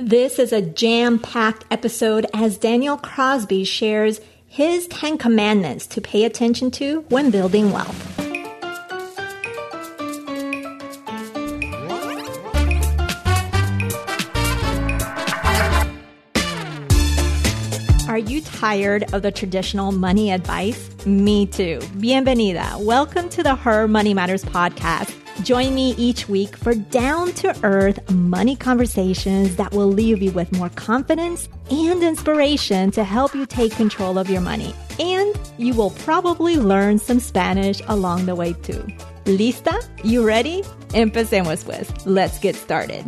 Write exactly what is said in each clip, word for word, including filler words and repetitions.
This is a jam-packed episode as Daniel Crosby shares his ten commandments to pay attention to when building wealth. Are you tired of the traditional money advice? Me too. Bienvenida. Welcome to the Her Money Matters podcast. Join me each week for down-to-earth money conversations that will leave you with more confidence and inspiration to help you take control of your money. And you will probably learn some Spanish along the way too. ¿Lista? You ready? Empecemos pues. Let's get started.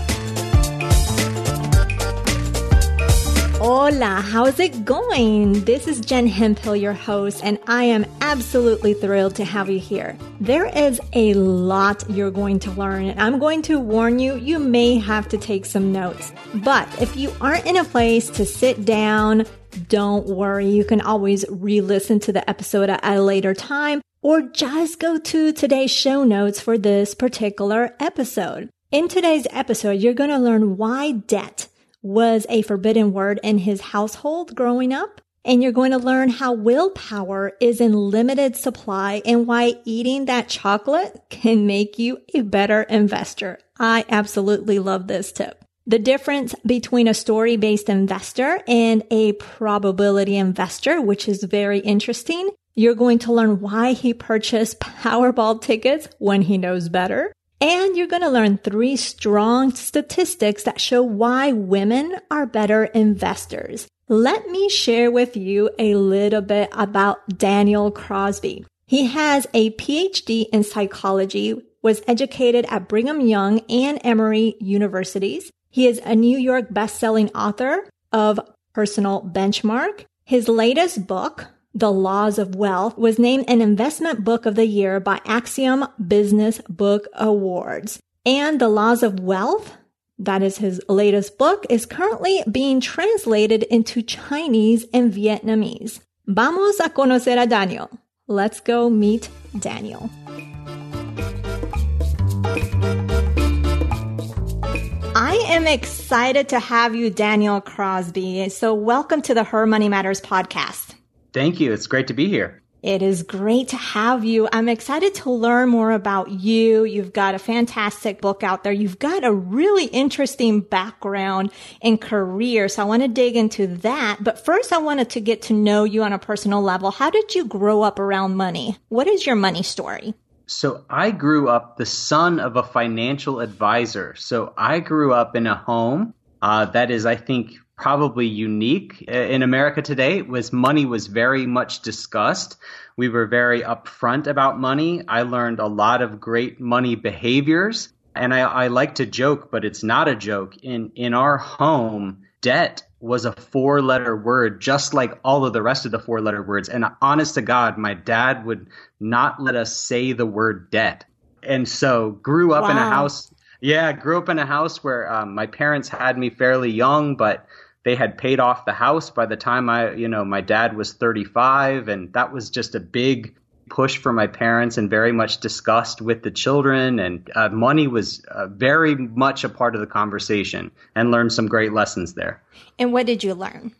Hola, how's it going? This is Jen Hemphill, your host, and I am absolutely thrilled to have you here. There is a lot you're going to learn, and I'm going to warn you, you may have to take some notes. But if you aren't in a place to sit down, don't worry. You can always re-listen to the episode at a later time, or just go to today's show notes for this particular episode. In today's episode, you're going to learn why debt was a forbidden word in his household growing up. And you're going to learn how willpower is in limited supply and why eating that chocolate can make you a better investor. I absolutely love this tip. The difference between a story-based investor and a probability investor, which is very interesting. You're going to learn why he purchased Powerball tickets when he knows better. And you're going to learn three strong statistics that show why women are better investors. Let me share with you a little bit about Daniel Crosby. He has a P H D in psychology, was educated at Brigham Young and Emory universities. He is a New York best-selling author of Personal Benchmark. His latest book, The Laws of Wealth, was named an Investment Book of the Year by Axiom Business Book Awards. And The Laws of Wealth, that is his latest book, is currently being translated into Chinese and Vietnamese. Vamos a conocer a Daniel. Let's go meet Daniel. I am excited to have you, Daniel Crosby. So welcome to the Her Money Matters podcast. Thank you. It's great to be here. It is great to have you. I'm excited to learn more about you. You've got a fantastic book out there. You've got a really interesting background and career. So I want to dig into that. But first, I wanted to get to know you on a personal level. How did you grow up around money? What is your money story? So I grew up the son of a financial advisor. So I grew up in a home uh, that is, I think, probably unique in America today. Was money was very much discussed. We were very upfront about money. I learned a lot of great money behaviors. And I, I like to joke, but it's not a joke. In, in our home, debt was a four-letter word, just like all of the rest of the four-letter words. And honest to God, my dad would not let us say the word debt. And so grew up wow. in a house. Yeah, grew up in a house where um, my parents had me fairly young, but they had paid off the house by the time I, you know, my dad was thirty-five. And that was just a big push for my parents and very much discussed with the children. And uh, money was uh, very much a part of the conversation, and learned some great lessons there. And what did you learn?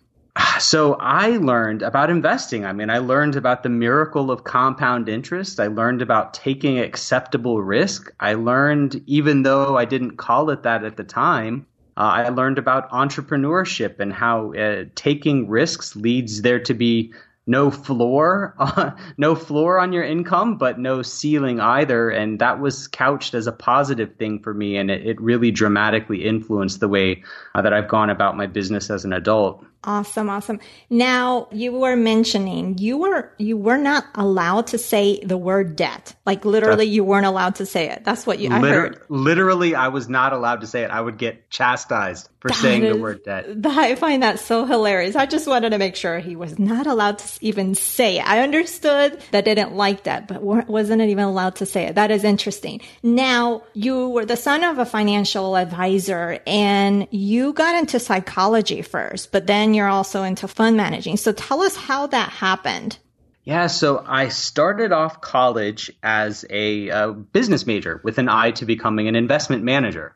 So I learned about investing. I mean, I learned about the miracle of compound interest. I learned about taking acceptable risk. I learned, even though I didn't call it that at the time, Uh, I learned about entrepreneurship and how uh, taking risks leads there to be no floor, uh, no floor on your income, but no ceiling either. And that was couched as a positive thing for me. And it, it really dramatically influenced the way uh, that I've gone about my business as an adult. Awesome. Awesome. Now, you were mentioning you were you were not allowed to say the word debt. Like literally, That's, you weren't allowed to say it. That's what you I liter- heard. Literally, I was not allowed to say it. I would get chastised for that saying is, the word debt. I find that so hilarious. I just wanted to make sure he was not allowed to even say it. I understood that they didn't like that, but wasn't even allowed to say it. That is interesting. Now, you were the son of a financial advisor, and you got into psychology first, but then you're also into fund managing. So tell us how that happened. Yeah, so I started off college as a, a business major with an eye to becoming an investment manager.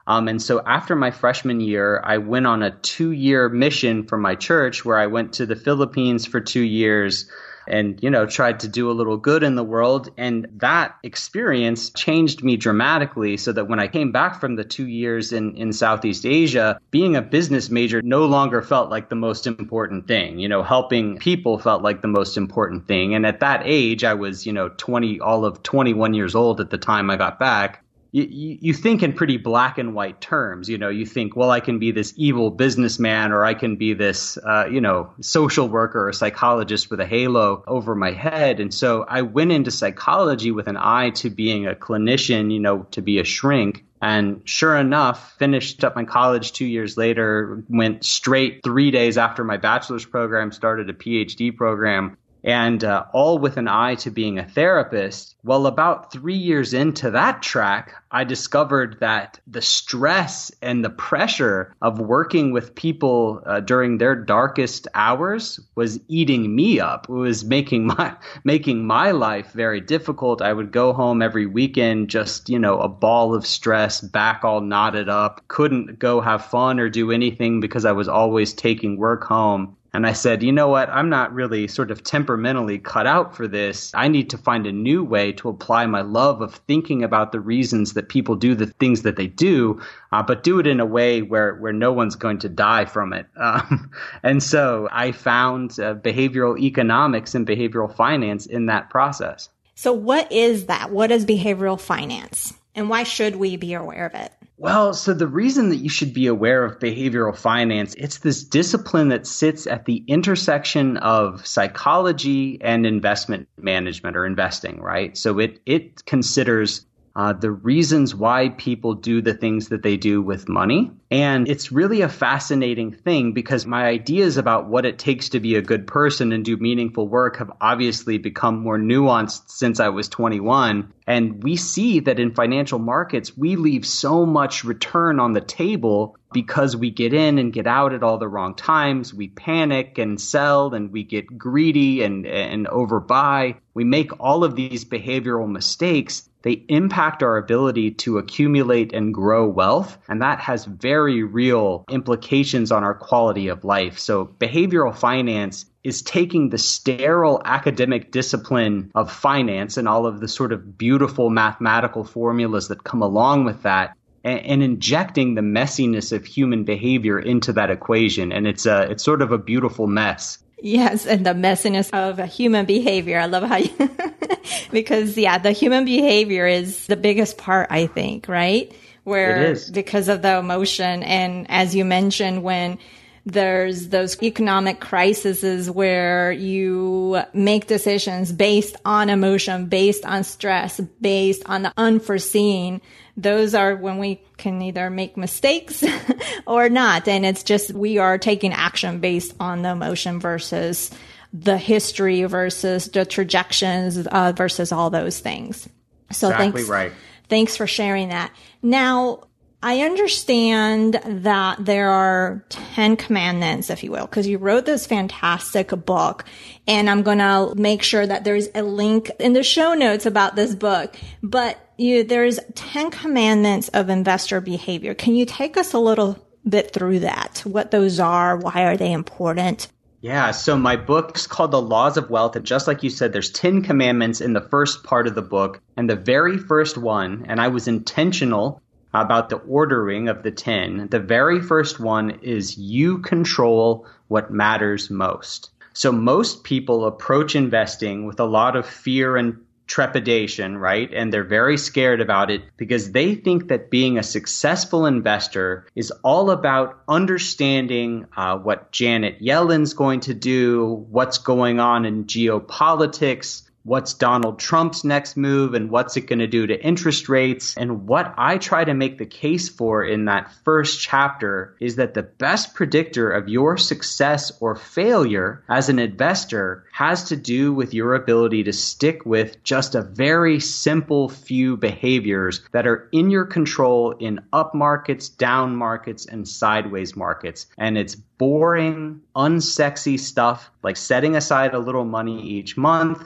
Um, and so after my freshman year, I went on a two-year mission for my church where I went to the Philippines for two years and, you know, tried to do a little good in the world. And that experience changed me dramatically so that when I came back from the two years in, in Southeast Asia, being a business major no longer felt like the most important thing. You know, helping people felt like the most important thing. And at that age, I was, you know, twenty, all of twenty-one years old at the time I got back. You, you think in pretty black and white terms. You know, you think, well, I can be this evil businessman, or I can be this, uh, you know, social worker or psychologist with a halo over my head. And so I went into psychology with an eye to being a clinician, you know, to be a shrink. And sure enough, finished up my college two years later, went straight three days after my bachelor's program, started a PhD program. And uh, all with an eye to being a therapist. Well, about three years into that track, I discovered that the stress and the pressure of working with people uh, during their darkest hours was eating me up. It was making my making my life very difficult. I would go home every weekend just, you know, a ball of stress, back all knotted up, couldn't go have fun or do anything because I was always taking work home. And I said, you know what, I'm not really sort of temperamentally cut out for this. I need to find a new way to apply my love of thinking about the reasons that people do the things that they do, uh, but do it in a way where, where no one's going to die from it. Um, and so I found uh, behavioral economics and behavioral finance in that process. So what is that? What is behavioral finance? And why should we be aware of it? Well, so the reason that you should be aware of behavioral finance, it's this discipline that sits at the intersection of psychology and investment management or investing, right? So it it considers uh, the reasons why people do the things that they do with money. And it's really a fascinating thing because my ideas about what it takes to be a good person and do meaningful work have obviously become more nuanced since I was twenty-one. And we see that in financial markets, we leave so much return on the table because we get in and get out at all the wrong times. We panic and sell, and we get greedy and, and overbuy. We make all of these behavioral mistakes. They impact our ability to accumulate and grow wealth. And that has very real implications on our quality of life. So behavioral finance is taking the sterile academic discipline of finance and all of the sort of beautiful mathematical formulas that come along with that and, and injecting the messiness of human behavior into that equation. And it's a, it's sort of a beautiful mess. Yes, and the messiness of human behavior. I love how you, because yeah, the human behavior is the biggest part, I think, right? Where it is. Because of the emotion. And as you mentioned, when there's those economic crises where you make decisions based on emotion, based on stress, based on the unforeseen. Those are when we can either make mistakes or not. And it's just we are taking action based on the emotion versus the history versus the trajectories uh, versus all those things. So exactly thanks, right. Thanks for sharing that. Now, I understand that there are ten commandments, if you will, because you wrote this fantastic book, and I'm going to make sure that there's a link in the show notes about this book. But you, there's ten commandments of investor behavior. Can you take us a little bit through that? What those are? Why are they important? Yeah, so my book's called The Laws of Wealth. And just like you said, there's ten commandments in the first part of the book. And the very first one, and I was intentional about the ordering of the ten. The very first one is you control what matters most. So most people approach investing with a lot of fear and trepidation, right? And they're very scared about it because they think that being a successful investor is all about understanding uh, what Janet Yellen's going to do, what's going on in geopolitics, what's Donald Trump's next move, and what's it going to do to interest rates. And what I try to make the case for in that first chapter is that the best predictor of your success or failure as an investor has to do with your ability to stick with just a very simple few behaviors that are in your control in up markets, down markets, and sideways markets. And it's boring, unsexy stuff like setting aside a little money each month, like managing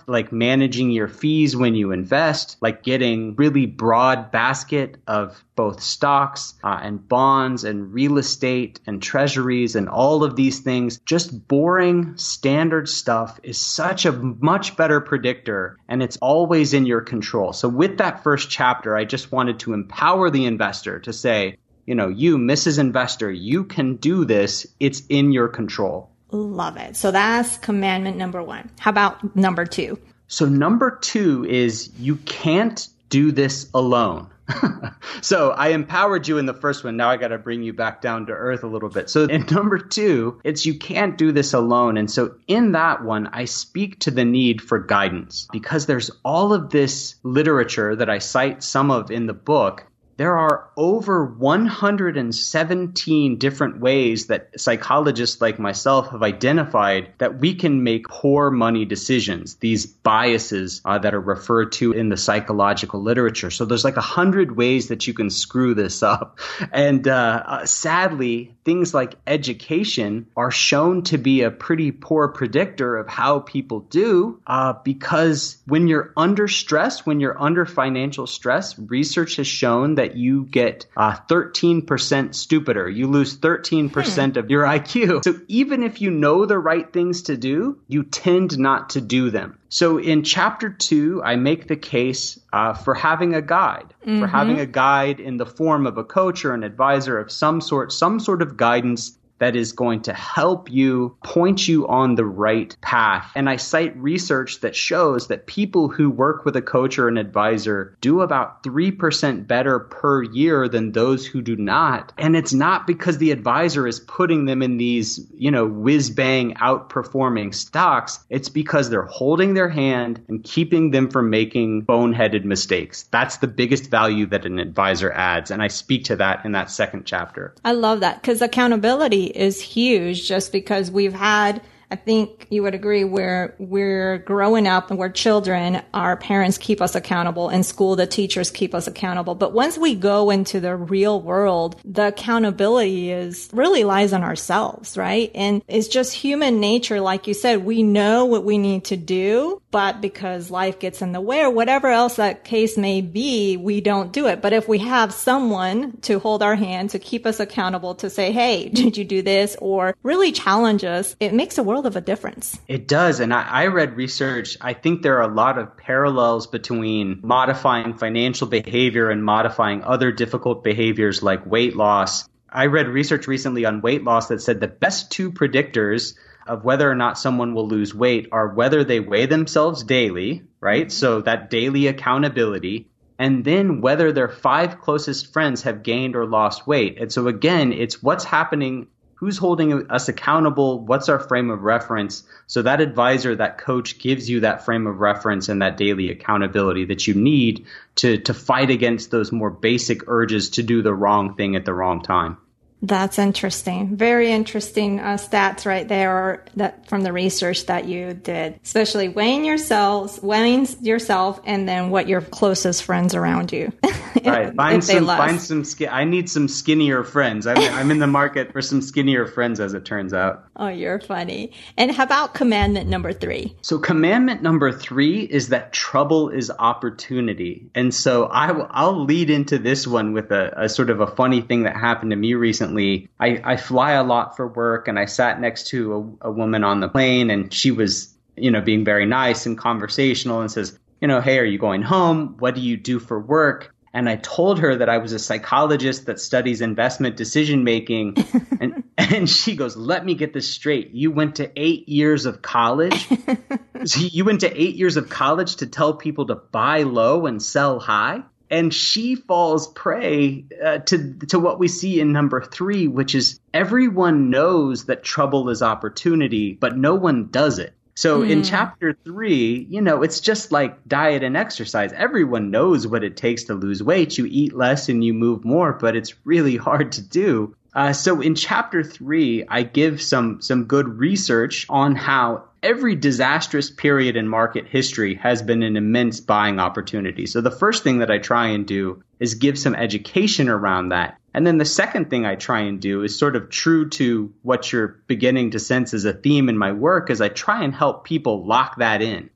managing your fees when you invest, like getting really broad basket of both stocks uh, and bonds and real estate and treasuries and all of these things. Just boring standard stuff is such a much better predictor, and it's always in your control. So with that first chapter, I just wanted to empower the investor to say, you know, you, Missus Investor, you can do this. It's in your control. Love it. So that's commandment number one. How about number two? So number two is you can't do this alone. So I empowered you in the first one. Now I got to bring you back down to earth a little bit. So in number two, it's you can't do this alone. And so in that one, I speak to the need for guidance because there's all of this literature that I cite some of in the book. There are over one hundred seventeen different ways that psychologists like myself have identified that we can make poor money decisions, these biases uh, that are referred to in the psychological literature. So there's like a hundred ways that you can screw this up. And uh, uh, sadly, things like education are shown to be a pretty poor predictor of how people do uh, because when you're under stress, when you're under financial stress, research has shown that you get uh, thirteen percent stupider. You lose thirteen percent hmm. of your I Q. So even if you know the right things to do, you tend not to do them. So in chapter two, I make the case uh, for having a guide, mm-hmm. for having a guide in the form of a coach or an advisor of some sort, some sort of guidance that is going to help you, point you on the right path. And I cite research that shows that people who work with a coach or an advisor do about three percent better per year than those who do not. And it's not because the advisor is putting them in these, you know, whiz-bang outperforming stocks. It's because they're holding their hand and keeping them from making boneheaded mistakes. That's the biggest value that an advisor adds. And I speak to that in that second chapter. I love that because accountability is huge just because we've had, I think you would agree, where we're growing up and we're children, our parents keep us accountable. In school, the teachers keep us accountable. But once we go into the real world, the accountability is really lies on ourselves, right? And it's just human nature. Like you said, we know what we need to do, but because life gets in the way or whatever else that case may be, we don't do it. But if we have someone to hold our hand, to keep us accountable, to say, hey, did you do this? Or really challenge us, it makes a world of a difference. It does. And I, I read research. I think there are a lot of parallels between modifying financial behavior and modifying other difficult behaviors like weight loss. I read research recently on weight loss that said the best two predictors of whether or not someone will lose weight are whether they weigh themselves daily, right? Mm-hmm. So that daily accountability, and then whether their five closest friends have gained or lost weight. And so again, it's what's happening. Who's holding us accountable? What's our frame of reference? So that advisor, that coach gives you that frame of reference and that daily accountability that you need to, to fight against those more basic urges to do the wrong thing at the wrong time. That's interesting. Very interesting uh, stats right there, or that from the research that you did, especially weighing yourselves, weighing yourself, and then what your closest friends around you. Right. Find some, find some, ski- I need some skinnier friends. I'm, I'm in the market for some skinnier friends, as it turns out. Oh, you're funny. And how about commandment number three? So commandment number three is that trouble is opportunity. And so I w- I'll lead into this one with a, a sort of a funny thing that happened to me recently. I, I fly a lot for work, and I sat next to a, a woman on the plane, and she was, you know, being very nice and conversational and says, you know, hey, are you going home? What do you do for work? And I told her that I was a psychologist that studies investment decision making. And, and she goes, let me get this straight. You went to eight years of college. So you went to eight years of college to tell people to buy low and sell high. And she falls prey uh, to to what we see in number three, which is everyone knows that trouble is opportunity, but no one does it. So mm. in chapter three, you know, it's just like diet and exercise. Everyone knows what it takes to lose weight. You eat less and you move more, but it's really hard to do. Uh, so in chapter three, I give some some good research on how every disastrous period in market history has been an immense buying opportunity. So the first thing that I try and do is give some education around that. And then the second thing I try and do is sort of true to what you're beginning to sense as a theme in my work, is I try and help people lock that in.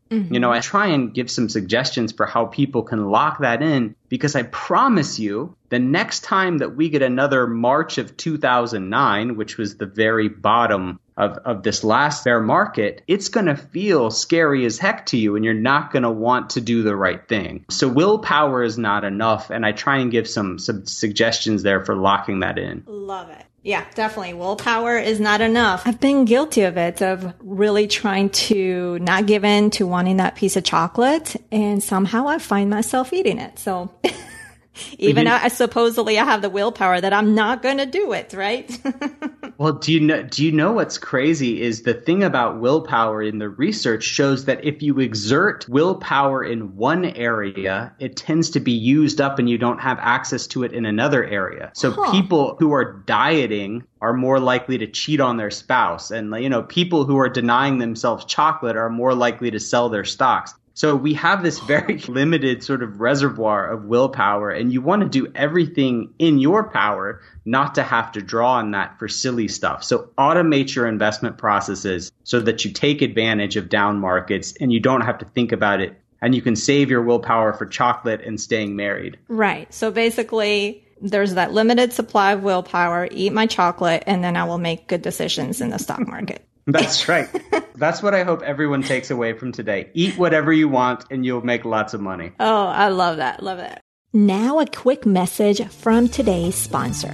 Mm-hmm. You know, I try and give some suggestions for how people can lock that in, because I promise you the next time that we get another March of two thousand nine, which was the very bottom of, of this last bear market, it's going to feel scary as heck to you and you're not going to want to do the right thing. So willpower is not enough. And I try and give some, some suggestions there for locking that in. Love it. Yeah, definitely. Willpower is not enough. I've been guilty of it, of really trying to not give in to wanting that piece of chocolate. And somehow I find myself eating it. So even though I supposedly I have the willpower that I'm not going to do it, right? Well, do you know, do you know what's crazy is the thing about willpower in the research shows that if you exert willpower in one area, it tends to be used up and you don't have access to it in another area. So huh. people who are dieting are more likely to cheat on their spouse. And, you know, people who are denying themselves chocolate are more likely to sell their stocks. So we have this very limited sort of reservoir of willpower, and you want to do everything in your power not to have to draw on that for silly stuff. So automate your investment processes so that you take advantage of down markets and you don't have to think about it, and you can save your willpower for chocolate and staying married. Right. So basically, there's that limited supply of willpower, eat my chocolate, and then I will make good decisions in the stock market. That's right. That's what I hope everyone takes away from today. Eat whatever you want and you'll make lots of money. Oh, I love that. Love that. Now a quick message from today's sponsor.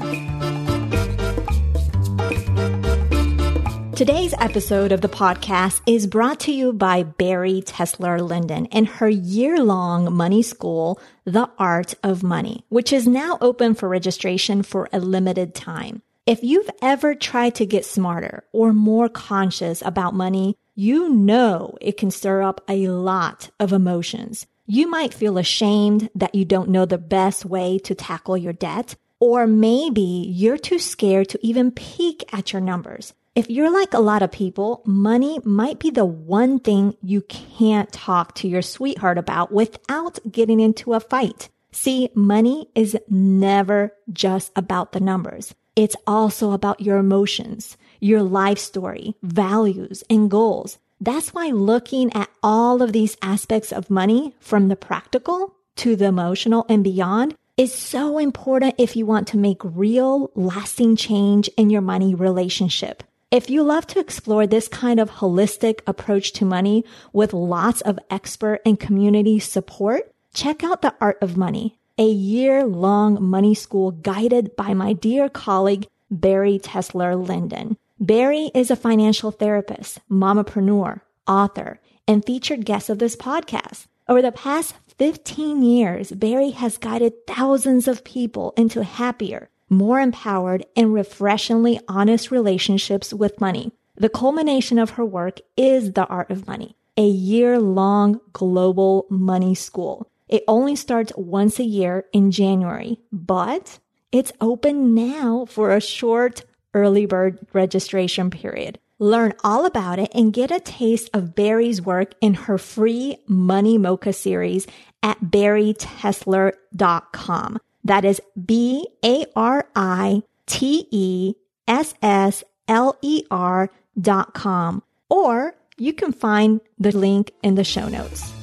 Today's episode of the podcast is brought to you by Bari Tessler Linden and her year-long money school, The Art of Money, which is now open for registration for a limited time. If you've ever tried to get smarter or more conscious about money, you know it can stir up a lot of emotions. You might feel ashamed that you don't know the best way to tackle your debt, or maybe you're too scared to even peek at your numbers. If you're like a lot of people, money might be the one thing you can't talk to your sweetheart about without getting into a fight. See, money is never just about the numbers. It's also about your emotions, your life story, values, and goals. That's why looking at all of these aspects of money, from the practical to the emotional and beyond, is so important if you want to make real, lasting change in your money relationship. If you love to explore this kind of holistic approach to money with lots of expert and community support, check out The Art of Money, a year-long money school guided by my dear colleague, Bari Tessler Linden. Bari is a financial therapist, momapreneur, author, and featured guest of this podcast. Over the past fifteen years, Bari has guided thousands of people into happier, more empowered, and refreshingly honest relationships with money. The culmination of her work is The Art of Money, a year-long global money school. It only starts once a year in January, but it's open now for a short early bird registration period. Learn all about it and get a taste of Bari's work in her free Money Mocha series at bari tessler dot com. That is B A R I T E S S L E R dot com. Or you can find the link in the show notes.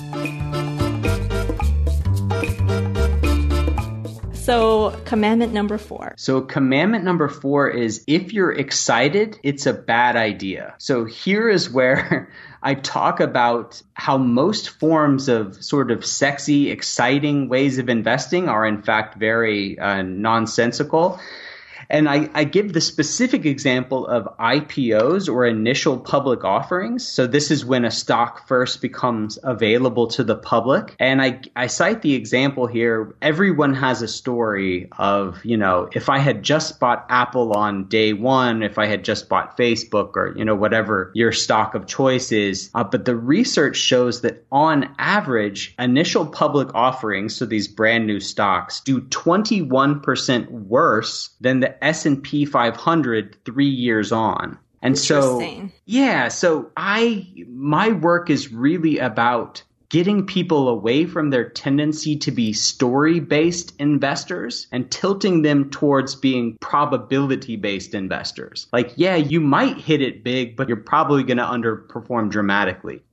So commandment number four. So commandment number four is, if you're excited, it's a bad idea. So here is where I talk about how most forms of sort of sexy, exciting ways of investing are in fact very uh, nonsensical. And I, I give the specific example of I P Os, or initial public offerings. So this is when a stock first becomes available to the public. And I, I cite the example here. Everyone has a story of, you know, if I had just bought Apple on day one, if I had just bought Facebook, or, you know, whatever your stock of choice is. Uh, but the research shows that on average, initial public offerings, so these brand new stocks, do twenty-one percent worse than the S and P five hundred three years on. And so, yeah, so I, my work is really about getting people away from their tendency to be story-based investors and tilting them towards being probability-based investors. Like, yeah, you might hit it big, but you're probably going to underperform dramatically.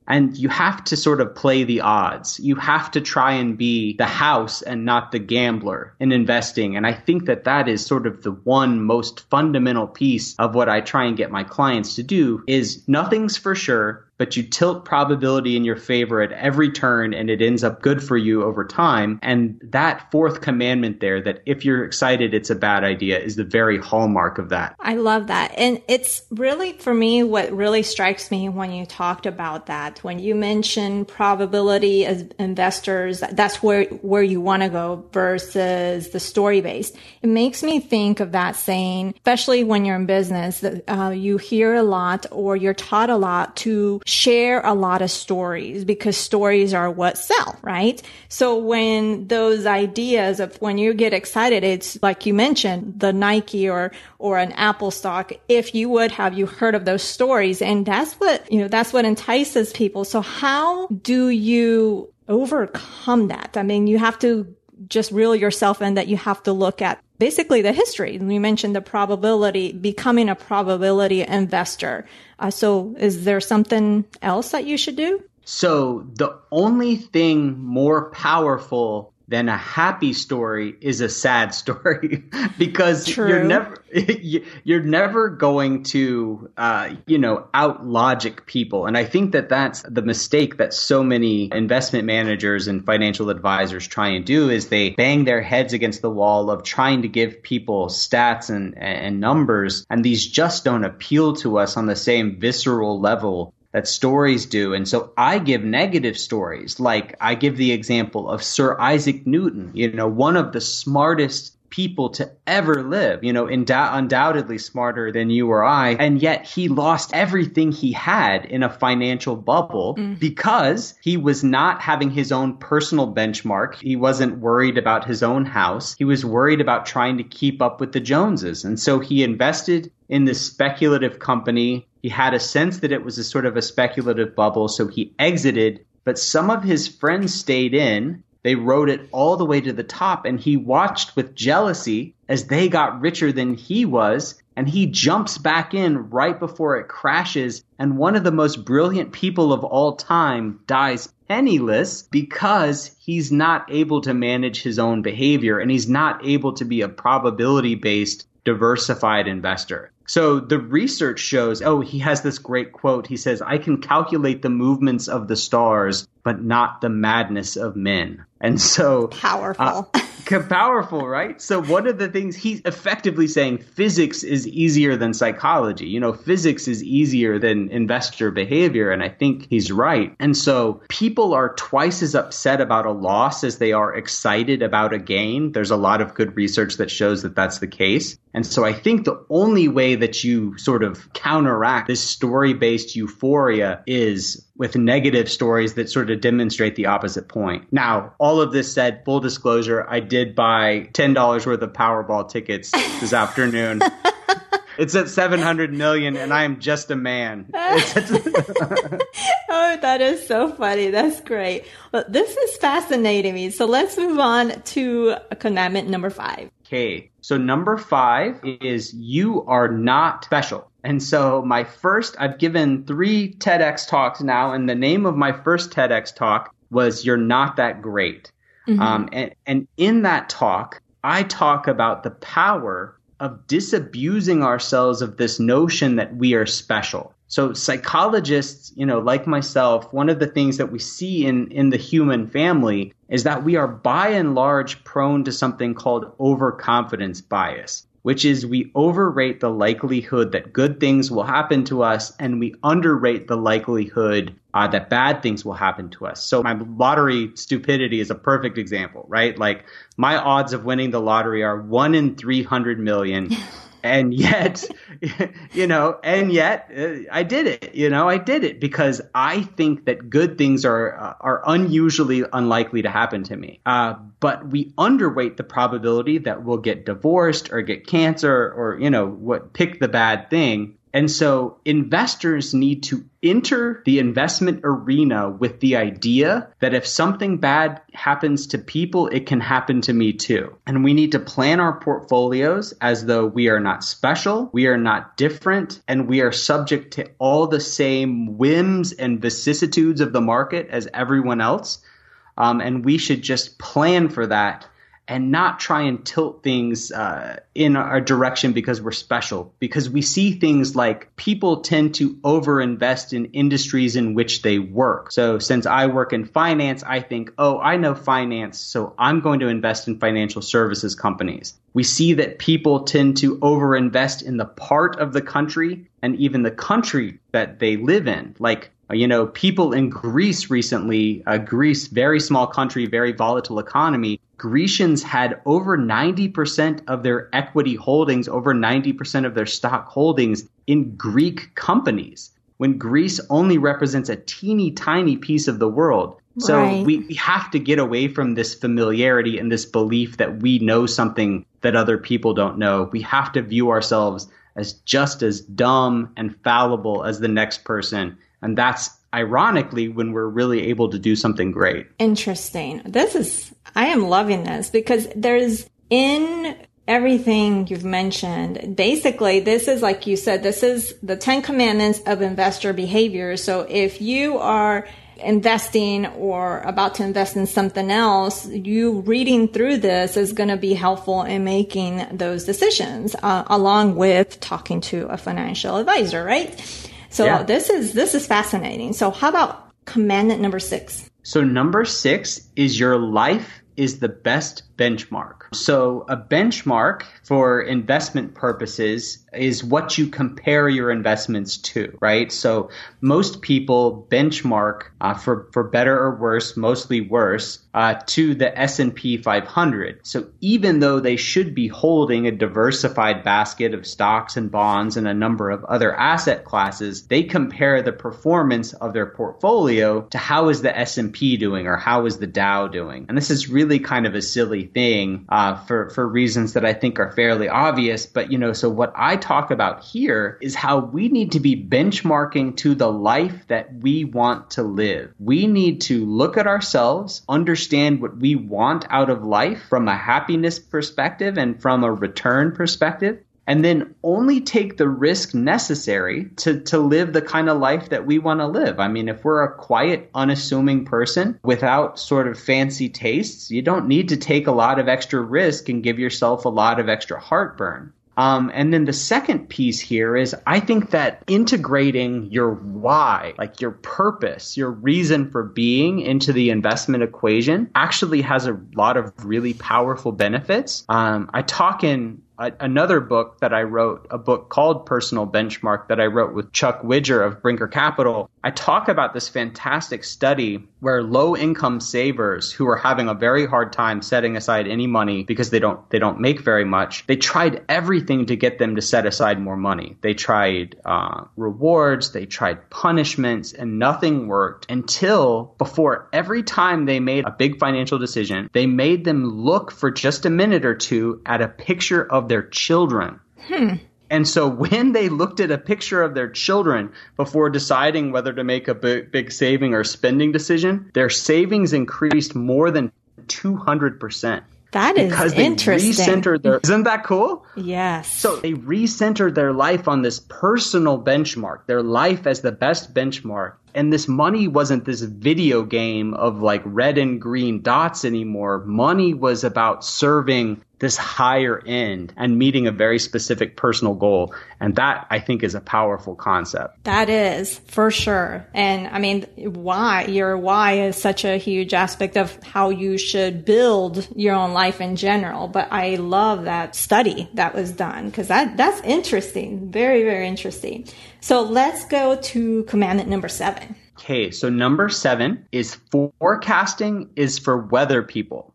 And you have to sort of play the odds. You have to try and be the house and not the gambler in investing. And I think that that is sort of the one most fundamental piece of what I try and get my clients to do is nothing's for sure, but you tilt probability in your favor at every turn and it ends up good for you over time. And that fourth commandment there, that if you're excited, it's a bad idea, is the very hallmark of that. I love that. And it's really, for me, what really strikes me when you talked about that, when you mentioned probability as investors, that's where, where you want to go versus the story based. It makes me think of that saying, especially when you're in business, that uh, you hear a lot or you're taught a lot to share a lot of stories because stories are what sell, right? So when those ideas of when you get excited, it's like you mentioned, the Nike or, or an Apple stock, if you would have you heard of those stories. And that's what, you know, that's what entices people. So how do you overcome that? I mean, you have to just reel yourself in that you have to look at basically the history. You mentioned the probability, becoming a probability investor. Uh, so is there something else that you should do? So the only thing more powerful than a happy story is a sad story because True. you're never you're never going to uh, you know out logic people. And I think that that's the mistake that so many investment managers and financial advisors try and do is they bang their heads against the wall of trying to give people stats and, and numbers, and these just don't appeal to us on the same visceral level that stories do. And so I give negative stories. Like I give the example of Sir Isaac Newton, you know, one of the smartest people to ever live, you know, indou- undoubtedly smarter than you or I. And yet he lost everything he had in a financial bubble mm. because he was not having his own personal benchmark. He wasn't worried about his own house. He was worried about trying to keep up with the Joneses. And so he invested in this speculative company. He had a sense that it was a sort of a speculative bubble, so he exited. But some of his friends stayed in. They rode it all the way to the top, and he watched with jealousy as they got richer than he was, and he jumps back in right before it crashes, and one of the most brilliant people of all time dies penniless because he's not able to manage his own behavior, and he's not able to be a probability-based, diversified investor. So the research shows, oh, he has this great quote. He says, I can calculate the movements of the stars, but not the madness of men. And so powerful. Uh, powerful, right? So one of the things he's effectively saying, physics is easier than psychology. You know, physics is easier than investor behavior. And I think he's right. And so people are twice as upset about a loss as they are excited about a gain. There's a lot of good research that shows that that's the case. And so I think the only way that you sort of counteract this story-based euphoria is with negative stories that sort of demonstrate the opposite point. Now, all of this said, full disclosure, I did buy ten dollars worth of Powerball tickets this afternoon. It's at seven hundred million and I am just a man. Oh, that is so funny. That's great. Well, this is fascinating me. So let's move on to commandment number five. Okay. So number five is you are not special. And so my first, I've given three TEDx talks now, and the name of my first TEDx talk was You're Not That Great. Mm-hmm. Um, and, and in that talk, I talk about the power of disabusing ourselves of this notion that we are special. So psychologists, you know, like myself, one of the things that we see in, in the human family is that we are by and large prone to something called overconfidence bias, which is we overrate the likelihood that good things will happen to us and we underrate the likelihood uh, that bad things will happen to us. So my lottery stupidity is a perfect example, right? Like my odds of winning the lottery are one in three hundred million. And yet, you know, and yet uh, I did it, you know, I did it because I think that good things are uh, are unusually unlikely to happen to me. Uh, but we underweight the probability that we'll get divorced or get cancer or, you know, what pick the bad thing. And so investors need to enter the investment arena with the idea that if something bad happens to people, it can happen to me too. And we need to plan our portfolios as though we are not special, we are not different, and we are subject to all the same whims and vicissitudes of the market as everyone else. Um, and we should just plan for that and not try and tilt things uh, in our direction because we're special. Because we see things like people tend to overinvest in industries in which they work. So since I work in finance, I think, oh, I know finance, so I'm going to invest in financial services companies. We see that people tend to overinvest in the part of the country and even the country that they live in. Like, you know, people in Greece recently, uh, Greece, very small country, very volatile economy. Grecians had over ninety percent of their equity holdings, over ninety percent of their stock holdings in Greek companies, when Greece only represents a teeny tiny piece of the world. So Right. we, we have to get away from this familiarity and this belief that we know something that other people don't know. We have to view ourselves as just as dumb and fallible as the next person. And that's ironically when we're really able to do something great. Interesting. This is, I am loving this because there's in everything you've mentioned, basically, this is like you said, this is the Ten Commandments of investor behavior. So if you are investing or about to invest in something else, you reading through this is going to be helpful in making those decisions, uh, along with talking to a financial advisor, right? So Yeah. this is this is fascinating. So how about commandment number six? So number six is your life is the best benchmark. So a benchmark for investment purposes is what you compare your investments to, right? So most people benchmark uh, for, for better or worse, mostly worse, uh, to the S and P five hundred. So even though they should be holding a diversified basket of stocks and bonds and a number of other asset classes, they compare the performance of their portfolio to how is the S and P doing or how is the Dow doing. And this is really kind of a silly thing uh, for, for reasons that I think are fairly obvious. But, you know, so what I talk about here is how we need to be benchmarking to the life that we want to live. We need to look at ourselves, understand what we want out of life from a happiness perspective and from a return perspective, and then only take the risk necessary to, to live the kind of life that we want to live. I mean, if we're a quiet, unassuming person without sort of fancy tastes, you don't need to take a lot of extra risk and give yourself a lot of extra heartburn. Um, and then the second piece here is I think that integrating your why, like your purpose, your reason for being into the investment equation actually has a lot of really powerful benefits. Um, I talk in a, another book that I wrote, a book called Personal Benchmark that I wrote with Chuck Widger of Brinker Capital. I talk about this fantastic study where low-income savers who are having a very hard time setting aside any money because they don't they don't make very much, they tried everything to get them to set aside more money. They tried uh, rewards, they tried punishments, and nothing worked until before every time they made a big financial decision, they made them look for just a minute or two at a picture of their children. Hmm. And so when they looked at a picture of their children before deciding whether to make a big, big saving or spending decision, their savings increased more than two hundred percent. That is because they interesting. recentered their, isn't that cool? Yes. So they recentered their life on this personal benchmark, their life as the best benchmark. And this money wasn't this video game of like red and green dots anymore. Money was about serving this higher end and meeting a very specific personal goal. And that, I think, is a powerful concept. That is, for sure. And I mean, why, your why is such a huge aspect of how you should build your own life in general. But I love that study that was done because that, that's interesting. Very, very interesting. So let's go to commandment number seven. Okay, so number seven is forecasting is for weather people.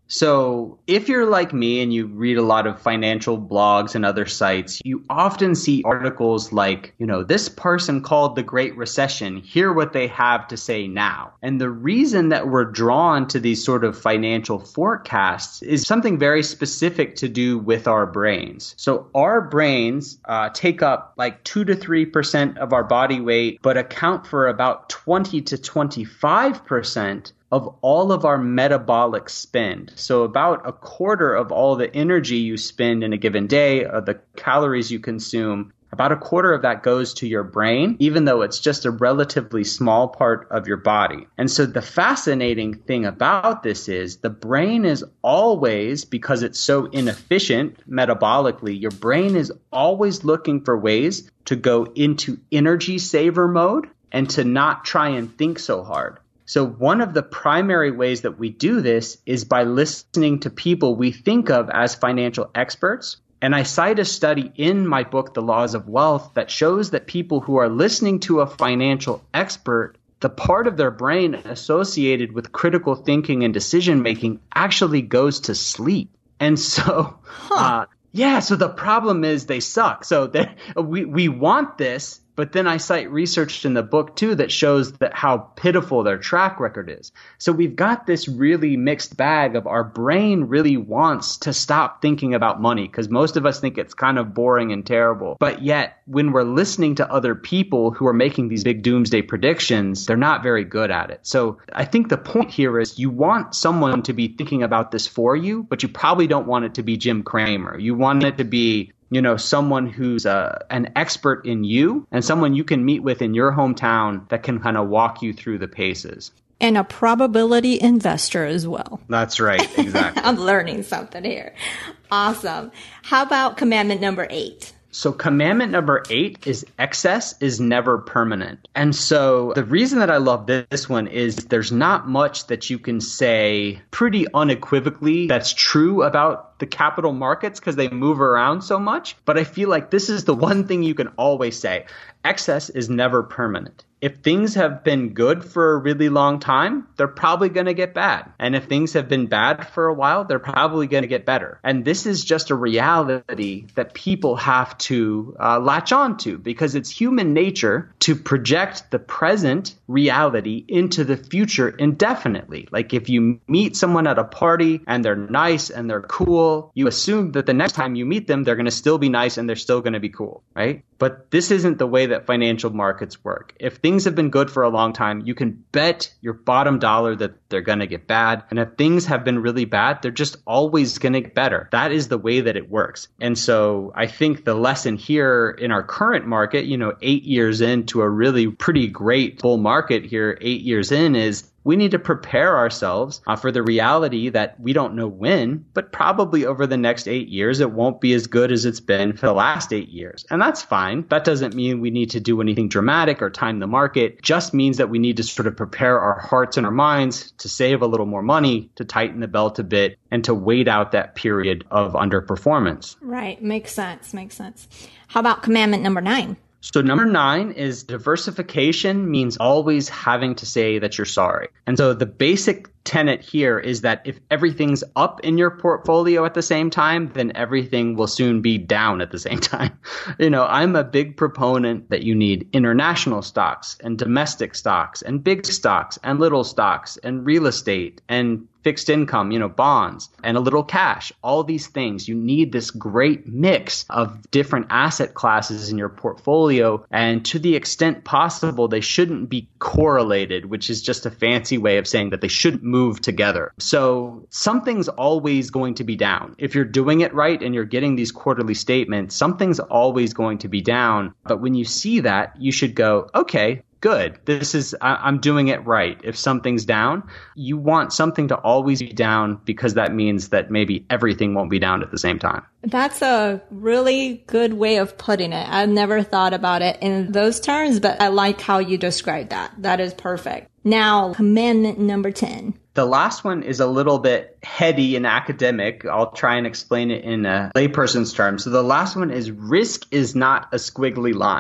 So if you're like me and you read a lot of financial blogs and other sites, you often see articles like, you know, this person called the Great Recession, hear what they have to say now. And the reason that we're drawn to these sort of financial forecasts is something very specific to do with our brains. So our brains uh, take up like two to three percent of our body weight, but account for about twenty to twenty-five percent of all of our metabolic spend. So about a quarter of all the energy you spend in a given day, or the calories you consume, about a quarter of that goes to your brain, even though it's just a relatively small part of your body. And so the fascinating thing about this is the brain is always, because it's so inefficient metabolically, your brain is always looking for ways to go into energy saver mode and to not try and think so hard. So one of the primary ways that we do this is by listening to people we think of as financial experts. And I cite a study in my book, The Laws of Wealth, that shows that people who are listening to a financial expert, the part of their brain associated with critical thinking and decision making actually goes to sleep. And so, huh. uh, yeah, so the problem is they suck. So we, we want this. But then I cite research in the book, too, that shows that how pitiful their track record is. So we've got this really mixed bag of our brain really wants to stop thinking about money because most of us think it's kind of boring and terrible. But yet, when we're listening to other people who are making these big doomsday predictions, they're not very good at it. So I think the point here is you want someone to be thinking about this for you, but you probably don't want it to be Jim Cramer. You want it to be you know, someone who's uh, an expert in you and someone you can meet with in your hometown that can kind of walk you through the paces. And a probability investor as well. That's right. Exactly. I'm learning something here. Awesome. How about commandment number eight? So commandment number eight is excess is never permanent. And so the reason that I love this one is there's not much that you can say pretty unequivocally that's true about the capital markets because they move around so much. But I feel like this is the one thing you can always say. Excess is never permanent. If things have been good for a really long time, they're probably going to get bad. And if things have been bad for a while, they're probably going to get better. And this is just a reality that people have to uh, latch on to because it's human nature to project the present reality into the future indefinitely. Like if you meet someone at a party and they're nice and they're cool, you assume that the next time you meet them, they're going to still be nice and they're still going to be cool, right? But this isn't the way that financial markets work. If things have been good for a long time, you can bet your bottom dollar that they're going to get bad. And if things have been really bad, they're just always going to get better. That is the way that it works. And so I think the lesson here in our current market, you know, eight years into a really pretty great bull market here, eight years in is we need to prepare ourselves uh, for the reality that we don't know when, but probably over the next eight years, it won't be as good as it's been for the last eight years. And that's fine. That doesn't mean we need to do anything dramatic or time the market. It just means that we need to sort of prepare our hearts and our minds to save a little more money, to tighten the belt a bit, and to wait out that period of underperformance. Right. Makes sense. Makes sense. How about commandment number nine? So number nine is diversification means always having to say that you're sorry. And so the basic tenet here is that if everything's up in your portfolio at the same time, then everything will soon be down at the same time. You know, I'm a big proponent that you need international stocks and domestic stocks and big stocks and little stocks and real estate and fixed income, you know, bonds and a little cash, all these things. You need this great mix of different asset classes in your portfolio. And to the extent possible, they shouldn't be correlated, which is just a fancy way of saying that they shouldn't move together. So something's always going to be down. If you're doing it right and you're getting these quarterly statements, something's always going to be down. But when you see that, you should go, okay, good. This is, I, I'm doing it right. If something's down, you want something to always be down because that means that maybe everything won't be down at the same time. That's a really good way of putting it. I've never thought about it in those terms, but I like how you described that. That is perfect. Now, commandment number ten. The last one is a little bit heady and academic. I'll try and explain it in a layperson's terms. So the last one is risk is not a squiggly line.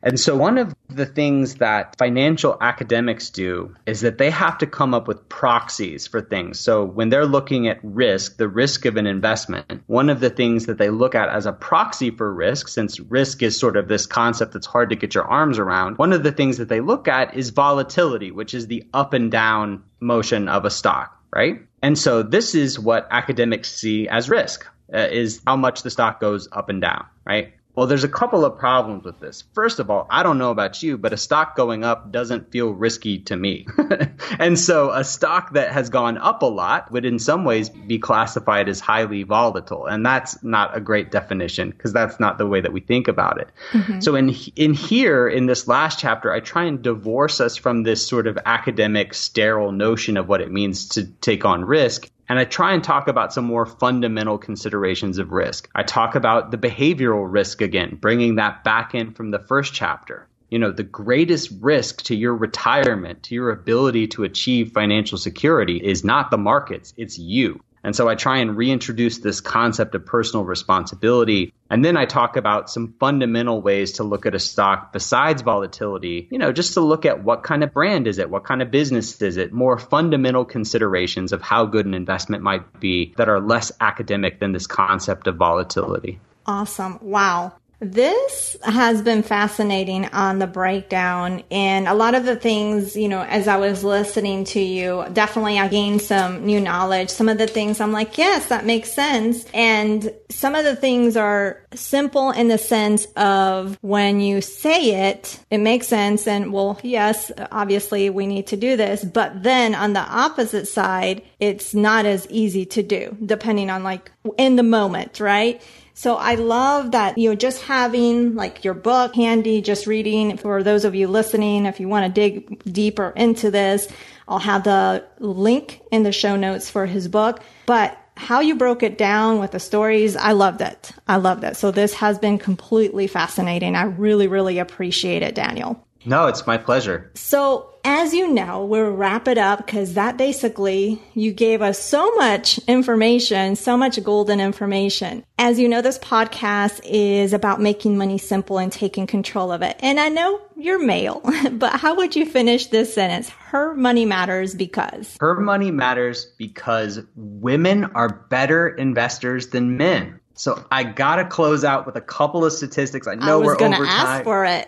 And so one of the things that financial academics do is that they have to come up with proxies for things. So when they're looking at risk, the risk of an investment, one of the things that they look at as a proxy for risk, since risk is sort of this concept that's hard to get your arms around, one of the things that they look at is volatility, which is the up and down motion of a stock, right? And so this is what academics see as risk, uh, is how much the stock goes up and down, right? Well, there's a couple of problems with this. First of all, I don't know about you, but a stock going up doesn't feel risky to me. And so a stock that has gone up a lot would in some ways be classified as highly volatile. And that's not a great definition because that's not the way that we think about it. Mm-hmm. So in in here, in this last chapter, I try and divorce us from this sort of academic sterile notion of what it means to take on risk. And I try and talk about some more fundamental considerations of risk. I talk about the behavioral risk again, bringing that back in from the first chapter. You know, the greatest risk to your retirement, to your ability to achieve financial security is not the markets, it's you. And so I try and reintroduce this concept of personal responsibility. And then I talk about some fundamental ways to look at a stock besides volatility, you know, just to look at what kind of brand is it? What kind of business is it? More fundamental considerations of how good an investment might be that are less academic than this concept of volatility. Awesome. Wow. This has been fascinating on the breakdown, and a lot of the things, you know, as I was listening to you, definitely I gained some new knowledge. Some of the things I'm like, yes, that makes sense. And some of the things are simple in the sense of when you say it, it makes sense. And well, yes, obviously we need to do this. But then on the opposite side, it's not as easy to do depending on like in the moment, right? So I love that, you know, just having like your book handy, just reading. For those of you listening, if you want to dig deeper into this, I'll have the link in the show notes for his book. But how you broke it down with the stories, I loved it. I loved it. So this has been completely fascinating. I really, really appreciate it, Daniel. No, it's my pleasure. So as you know, we'll wrap it up because that basically, you gave us so much information, so much golden information. As you know, this podcast is about making money simple and taking control of it. And I know you're male, but how would you finish this sentence? Her money matters because. Her money matters because women are better investors than men. So I got to close out with a couple of statistics. I know I was we're gonna over time. ask for it.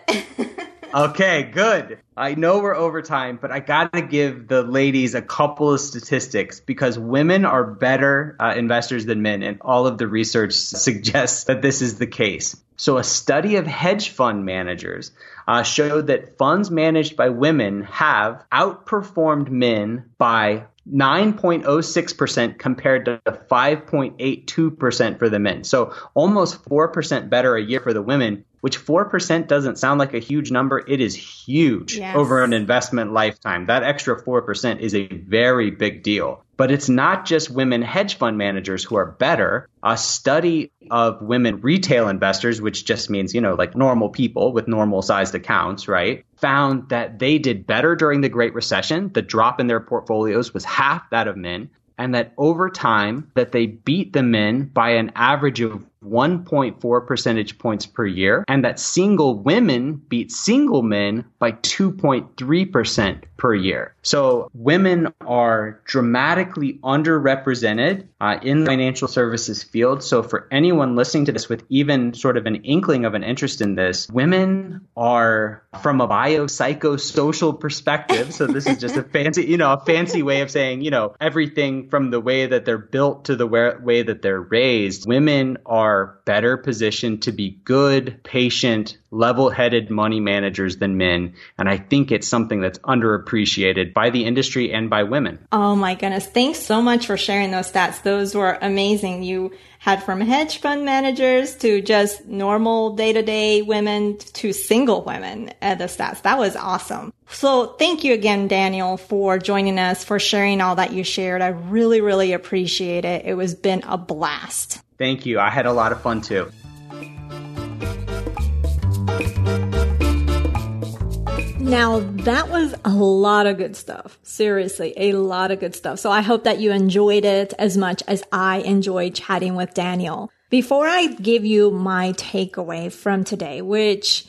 Okay, good. I know we're over time, but I got to give the ladies a couple of statistics because women are better uh, investors than men, and all of the research suggests that this is the case. So a study of hedge fund managers uh, showed that funds managed by women have outperformed men by nine point zero six percent compared to five point eight two percent for the men. So almost four percent better a year for the women, which four percent doesn't sound like a huge number. It is huge yes. over an investment lifetime. That extra four percent is a very big deal. But it's not just women hedge fund managers who are better. A study of women retail investors, which just means, you know, like normal people with normal sized accounts, right, found that they did better during the Great Recession. The drop in their portfolios was half that of men. And that over time that they beat the men by an average of one point four percentage points per year, and that single women beat single men by two point three percent per year. So women are dramatically underrepresented uh, in the financial services field. So for anyone listening to this with even sort of an inkling of an interest in this, women are, from a biopsychosocial perspective, so this is just a fancy, you know, a fancy way of saying, you know, everything from the way that they're built to the way that they're raised, women are better positioned to be good, patient, level-headed money managers than men. And I think it's something that's underappreciated by the industry and by women. Oh my goodness. Thanks so much for sharing those stats. Those were amazing. You had from hedge fund managers to just normal day-to-day women to single women at the stats. That was awesome. So thank you again, Daniel, for joining us, for sharing all that you shared. I really, really appreciate it. It was been a blast. Thank you. I had a lot of fun too. Now, that was a lot of good stuff. Seriously, a lot of good stuff. So I hope that you enjoyed it as much as I enjoyed chatting with Daniel. Before I give you my takeaway from today, which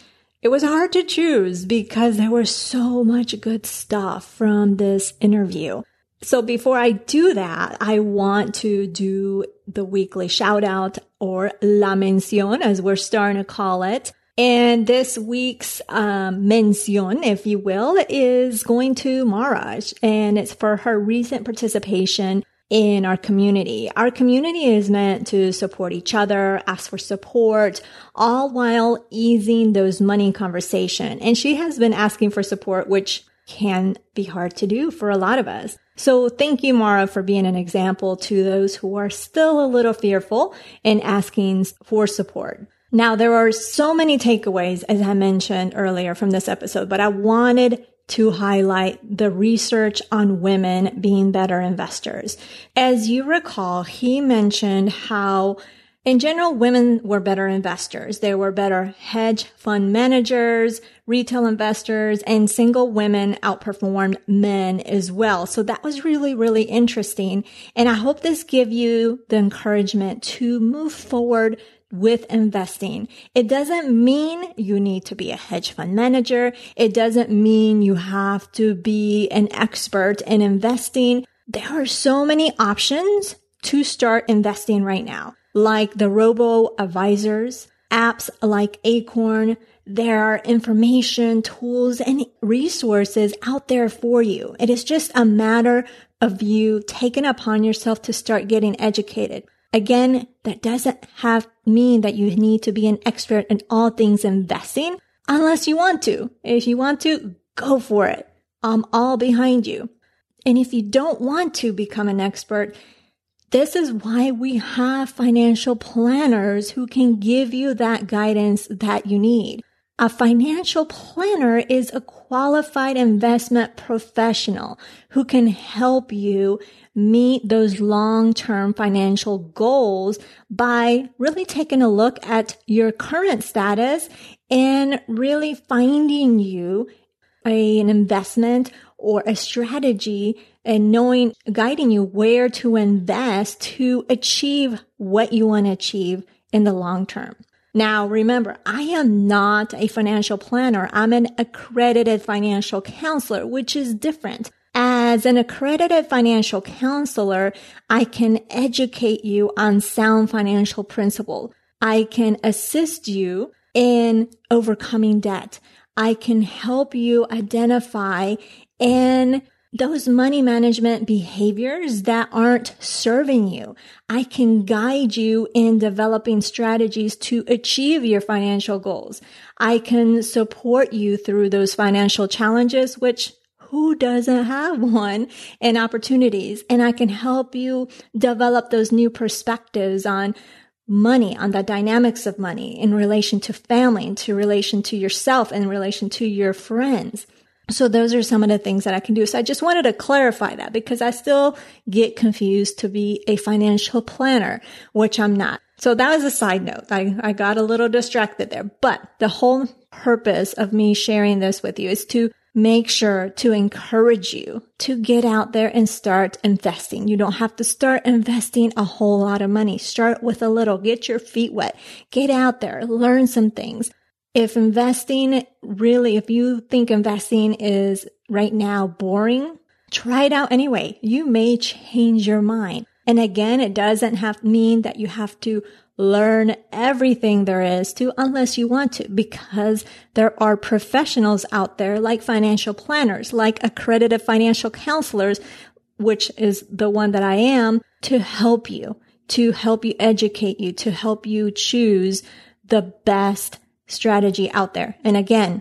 It was hard to choose because there was so much good stuff from this interview. So before I do that, I want to do the weekly shout out, or La Mención, as we're starting to call it. And this week's um, mención, if you will, is going to Maraj, and it's for her recent participation in our community. Our community is meant to support each other, ask for support, all while easing those money conversation. And she has been asking for support, which can be hard to do for a lot of us. So thank you, Mara, for being an example to those who are still a little fearful and asking for support. Now, there are so many takeaways, as I mentioned earlier from this episode, but I wanted to highlight the research on women being better investors. As you recall, he mentioned how in general, women were better investors. They were better hedge fund managers, retail investors, and single women outperformed men as well. So that was really, really interesting. And I hope this gives you the encouragement to move forward with investing. It doesn't mean you need to be a hedge fund manager. It doesn't mean you have to be an expert in investing. There are so many options to start investing right now, like the robo-advisors, apps like Acorn. There are information, tools, and resources out there for you. It is just a matter of you taking upon yourself to start getting educated. Again, that doesn't have mean that you need to be an expert in all things investing unless you want to. If you want to, go for it. I'm all behind you. And if you don't want to become an expert, this is why we have financial planners who can give you that guidance that you need. A financial planner is a qualified investment professional who can help you meet those long-term financial goals by really taking a look at your current status and really finding you a, an investment or a strategy and knowing, guiding you where to invest to achieve what you want to achieve in the long term. Now, remember, I am not a financial planner. I'm an accredited financial counselor, which is different. As an accredited financial counselor, I can educate you on sound financial principles. I can assist you in overcoming debt. I can help you identify and those money management behaviors that aren't serving you. I can guide you in developing strategies to achieve your financial goals. I can support you through those financial challenges, which who doesn't have one, and opportunities. And I can help you develop those new perspectives on money, on the dynamics of money in relation to family, in relation to yourself, in relation to your friends. So those are some of the things that I can do. So I just wanted to clarify that because I still get confused to be a financial planner, which I'm not. So that was a side note. I, I got a little distracted there, but the whole purpose of me sharing this with you is to make sure to encourage you to get out there and start investing. You don't have to start investing a whole lot of money. Start with a little, get your feet wet, get out there, learn some things. If investing really, if you think investing is right now boring, try it out anyway. You may change your mind. And again, it doesn't have mean that you have to learn everything there is to unless you want to, because there are professionals out there like financial planners, like accredited financial counselors, which is the one that I am, to help you, to help you educate you, to help you choose the best strategy out there. And again,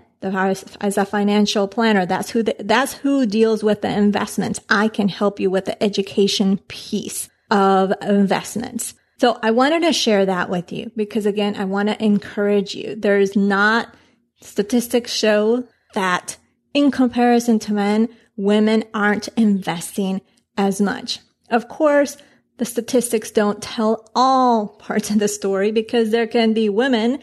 as a financial planner, that's who the, that's who deals with the investments. I can help you with the education piece of investments. So I wanted to share that with you because again, I want to encourage you. There's not statistics show that in comparison to men, women aren't investing as much. Of course, the statistics don't tell all parts of the story because there can be women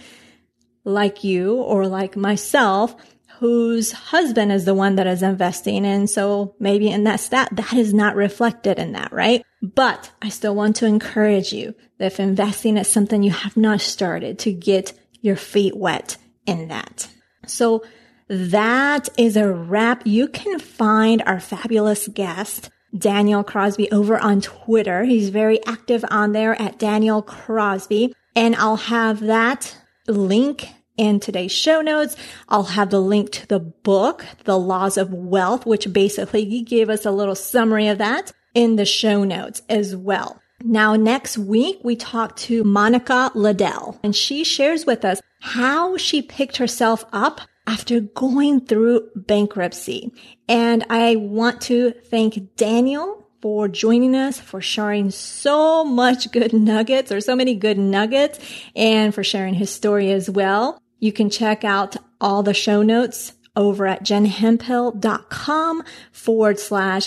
like you or like myself whose husband is the one that is investing. And so maybe in that stat, that is not reflected in that, right? But I still want to encourage you that if investing is something you have not started, to get your feet wet in that. So that is a wrap. You can find our fabulous guest, Daniel Crosby, over on Twitter. He's very active on there at Daniel Crosby. And I'll have that link in today's show notes. I'll have the link to the book, The Laws of Wealth, which basically he gave us a little summary of that in the show notes as well. Now, next week, we talk to Monica Liddell, and she shares with us how she picked herself up after going through bankruptcy. And I want to thank Daniel for joining us, for sharing so much good nuggets, or so many good nuggets, and for sharing his story as well. You can check out all the show notes over at jenhemphill.com forward slash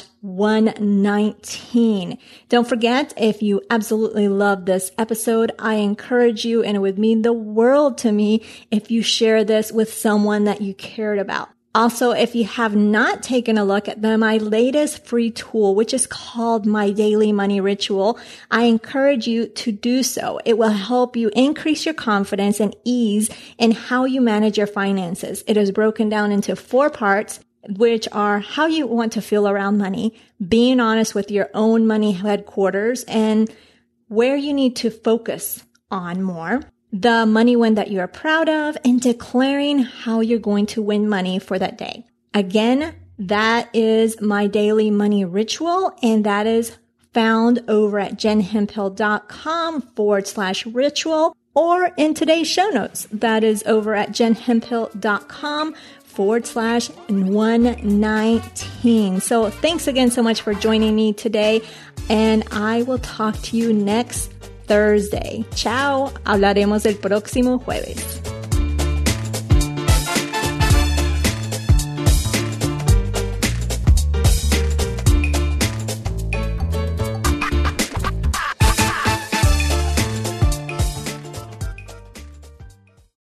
119. Don't forget, if you absolutely love this episode, I encourage you, and it would mean the world to me if you share this with someone that you cared about. Also, if you have not taken a look at the, my latest free tool, which is called My Daily Money Ritual, I encourage you to do so. It will help you increase your confidence and ease in how you manage your finances. It is broken down into four parts, which are how you want to feel around money, being honest with your own money headquarters, and where you need to focus on more, the money win that you're proud of, and declaring how you're going to win money for that day. Again, that is My Daily Money Ritual, and that is found over at jenhemphill.com forward slash ritual, or in today's show notes. That is over at jenhemphill.com forward slash 119. So thanks again so much for joining me today, and I will talk to you next Thursday. Chao. Hablaremos el próximo jueves.